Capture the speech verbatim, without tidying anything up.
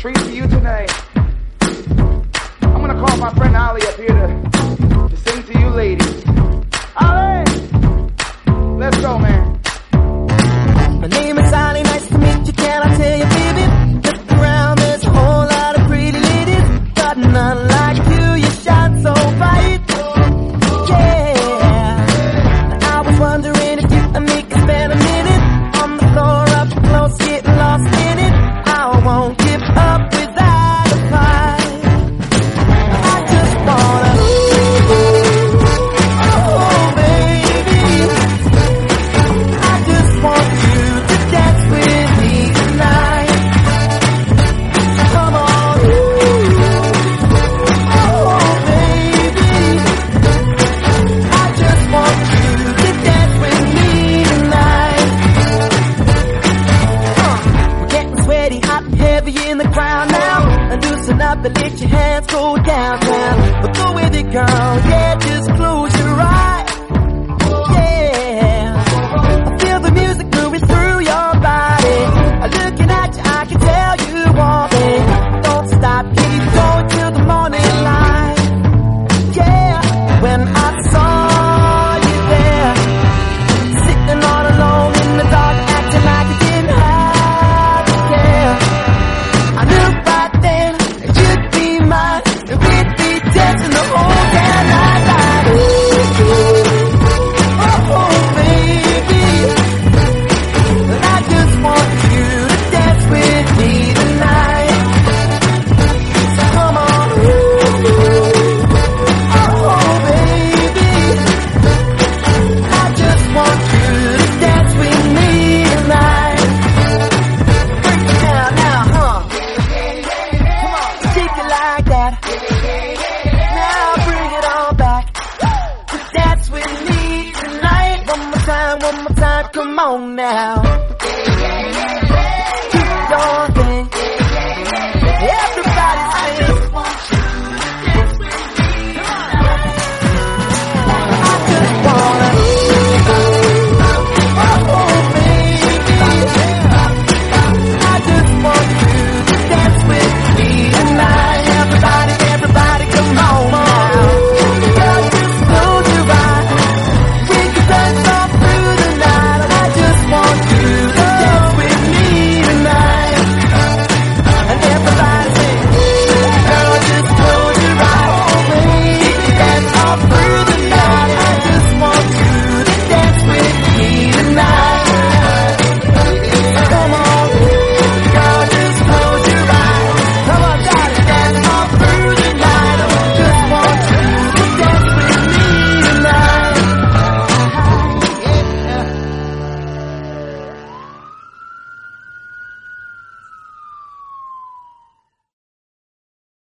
treat for you tonight. I'm gonna call my friend Ali up here to, to sing to you ladies. Ali! Let's go, man. My name is Ali, nice to meet you, can I tell you, baby? Look around, there's a whole lot of pretty ladies, but none like you, you shine so bright. Yeah, I was wondering if you and me could spend a minute on the floor up close, getting lost in it. I won't give up without a fight. I just wanna, oh baby, I just want you to dance with me tonight. Come on, oh baby, I just want you to dance with me tonight. Uh, we're getting sweaty, hot and heavy in the crowd now. And loosen up and let your hands go downtown. But go with it, girl, yeah, just close your eyes. Yeah, I feel the music moving through your body. Looking at you, I can tell you want me. Don't stop, keep going till the morning light. Yeah, when I saw you there, sitting all alone in the dark, acting like you didn't have to care. I knew right then that you'd be mine, and we'd be dancing the whole damn night like, oh, oh, baby, and I just want you to dance with me tonight. So come on, oh, baby, I just want you to dance with me tonight. Break it down now, huh? Come on, take it like that. Now bring it on back. To dance with me tonight. One more time, one more time, come on now.